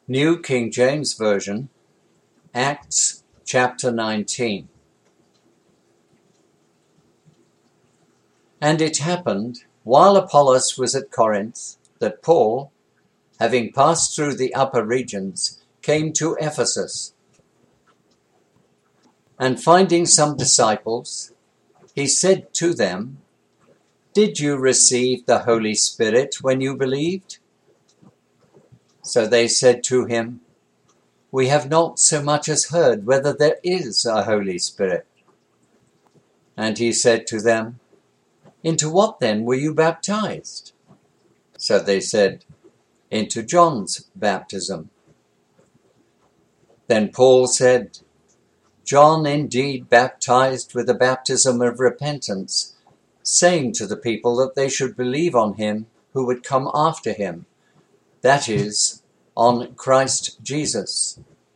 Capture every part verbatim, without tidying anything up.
New King James Version, Acts chapter nineteen. And it happened, while Apollos was at Corinth, that Paul, having passed through the upper regions, came to Ephesus. And finding some disciples, he said to them, "Did you receive the Holy Spirit when you believed?" So they said to him, "We have not so much as heard whether there is a Holy Spirit." And he said to them, "Into what then were you baptized?" So they said, "Into John's baptism." Then Paul said, "John indeed baptized with a baptism of repentance, saying to the people that they should believe on him who would come after him, that is, on Christ Jesus."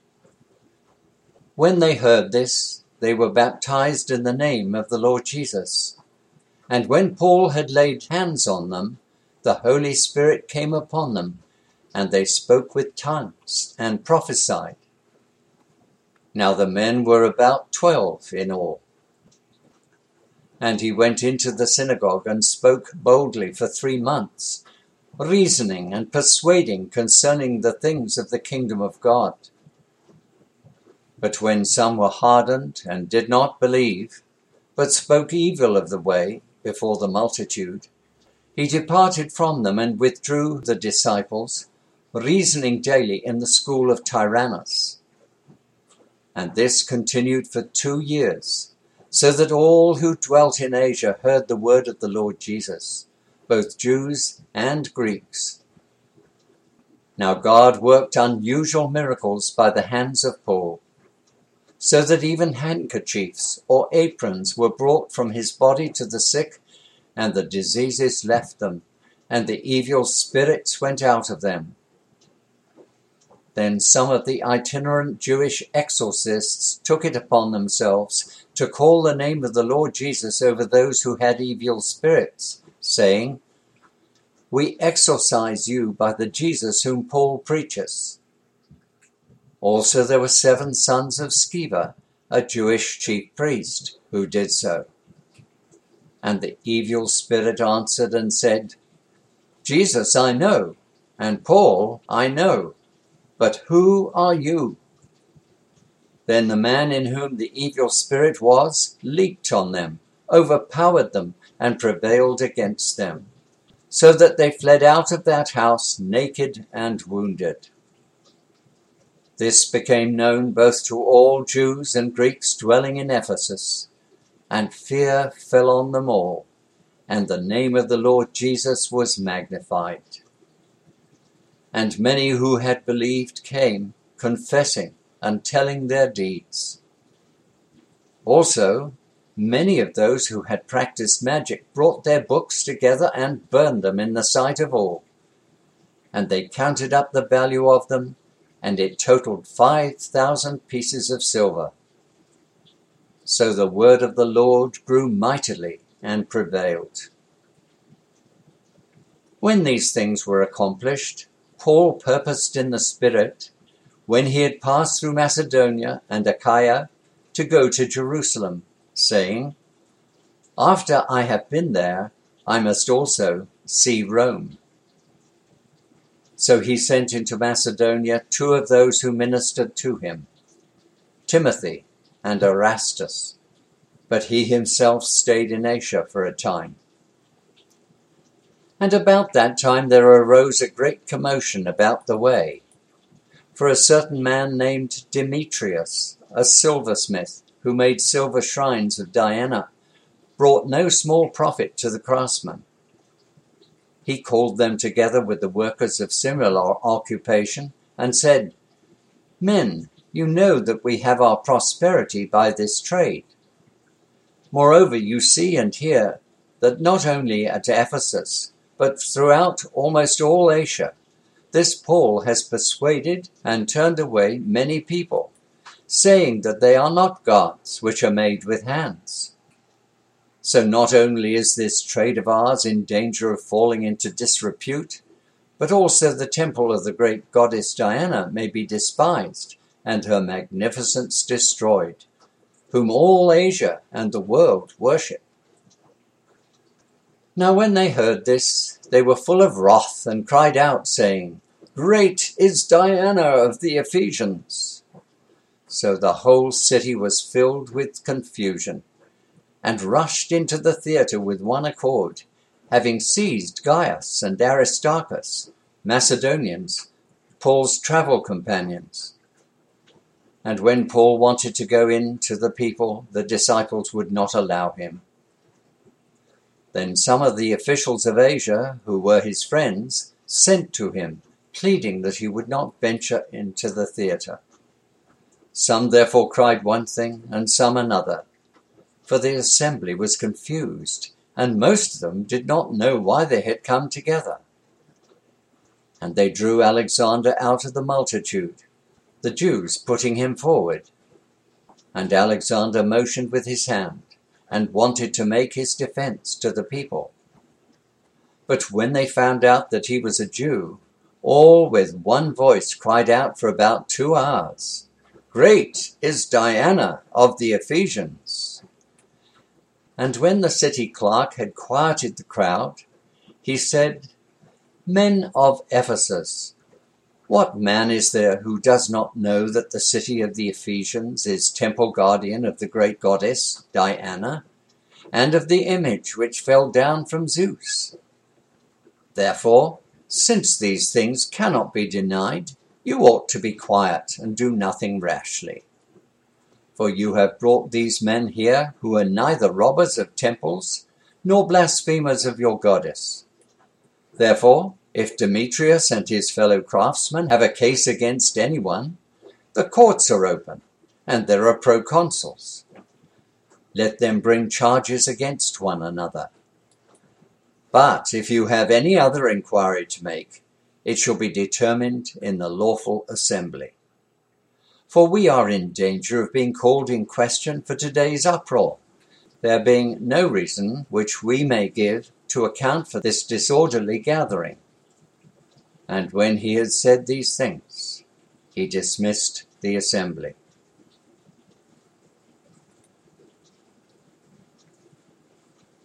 When they heard this, they were baptized in the name of the Lord Jesus. And when Paul had laid hands on them, the Holy Spirit came upon them, and they spoke with tongues and prophesied. Now the men were about twelve in all. And he went into the synagogue and spoke boldly for three months, reasoning and persuading concerning the things of the kingdom of God. But when some were hardened and did not believe, but spoke evil of the way before the multitude, he departed from them and withdrew the disciples, reasoning daily in the school of Tyrannus. And this continued for two years, so that all who dwelt in Asia heard the word of the Lord Jesus, both Jews and Greeks. Now God worked unusual miracles by the hands of Paul, so that even handkerchiefs or aprons were brought from his body to the sick, and the diseases left them, and the evil spirits went out of them. Then some of the itinerant Jewish exorcists took it upon themselves to call the name of the Lord Jesus over those who had evil spirits, saying, "We exorcise you by the Jesus whom Paul preaches." Also there were seven sons of Sceva, a Jewish chief priest, who did so. And the evil spirit answered and said, "Jesus I know, and Paul I know, but who are you?" Then the man in whom the evil spirit was leaped on them, overpowered them, and prevailed against them, so that they fled out of that house naked and wounded. This became known both to all Jews and Greeks dwelling in Ephesus, and fear fell on them all, and the name of the Lord Jesus was magnified. And many who had believed came, confessing and telling their deeds. Also, many of those who had practiced magic brought their books together and burned them in the sight of all. And they counted up the value of them, and it totaled five thousand pieces of silver. So the word of the Lord grew mightily and prevailed. When these things were accomplished, Paul purposed in the Spirit, when he had passed through Macedonia and Achaia, to go to Jerusalem, saying, "After I have been there, I must also see Rome." So he sent into Macedonia two of those who ministered to him, Timothy and Erastus, but he himself stayed in Asia for a time. And about that time there arose a great commotion about the way, for a certain man named Demetrius, a silversmith, who made silver shrines of Diana, brought no small profit to the craftsmen. He called them together with the workers of similar occupation and said, "Men, you know that we have our prosperity by this trade. Moreover, you see and hear that not only at Ephesus, but throughout almost all Asia, this Paul has persuaded and turned away many people, saying that they are not gods which are made with hands. So not only is this trade of ours in danger of falling into disrepute, but also the temple of the great goddess Diana may be despised and her magnificence destroyed, whom all Asia and the world worship." Now when they heard this, they were full of wrath and cried out, saying, "Great is Diana of the Ephesians." So the whole city was filled with confusion, and rushed into the theatre with one accord, having seized Gaius and Aristarchus, Macedonians, Paul's travel companions. And when Paul wanted to go in to the people, the disciples would not allow him. Then some of the officials of Asia, who were his friends, sent to him, pleading that he would not venture into the theatre. Some therefore cried one thing, and some another, for the assembly was confused, and most of them did not know why they had come together. And they drew Alexander out of the multitude, the Jews putting him forward. And Alexander motioned with his hand, and wanted to make his defense to the people. But when they found out that he was a Jew, all with one voice cried out for about two hours, "Great is Diana of the Ephesians." And when the city clerk had quieted the crowd, he said, "Men of Ephesus, what man is there who does not know that the city of the Ephesians is temple guardian of the great goddess Diana, and of the image which fell down from Zeus? Therefore, since these things cannot be denied, you ought to be quiet and do nothing rashly. For you have brought these men here who are neither robbers of temples nor blasphemers of your goddess. Therefore, if Demetrius and his fellow craftsmen have a case against anyone, the courts are open, and there are proconsuls. Let them bring charges against one another. But if you have any other inquiry to make, it shall be determined in the lawful assembly. For we are in danger of being called in question for today's uproar, there being no reason which we may give to account for this disorderly gathering." And when he had said these things, he dismissed the assembly.